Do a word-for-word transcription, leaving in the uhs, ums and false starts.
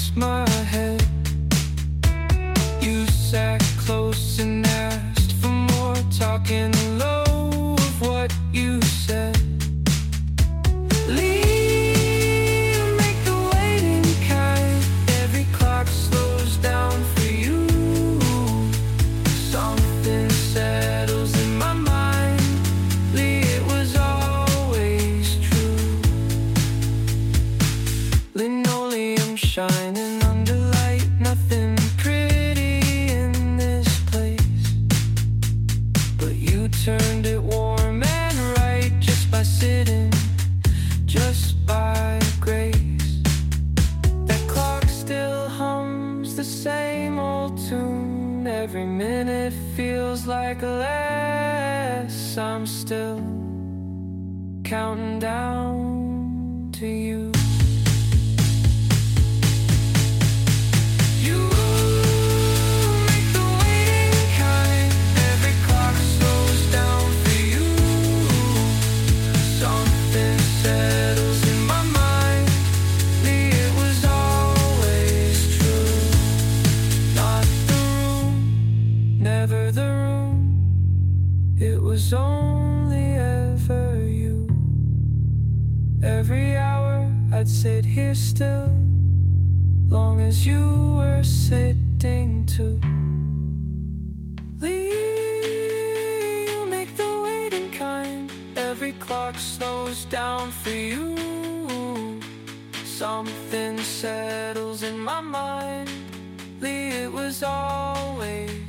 against my head. You sat close and asked for more, talking low of what you said. Leave, make the waiting kind. Every clock slows down for you. Something settles in my mind. Lee, it was always true. Linoleum shining under light, nothing pretty in this place. But you turned it warm and right just by sitting, just by grace. That clock still hums the same old tune. Every minute feels like less. I'm still counting down to you. You make the waiting kind. Every clock slows down for you. Something settles in my mind. Lee, it was always true. Not the room, never the room. It was only ever you. Every hour I'd sit here still, long as you were sitting too. Lee, you make the waiting kind. Every clock slows down for you. Something settles in my mind. Lee, it was always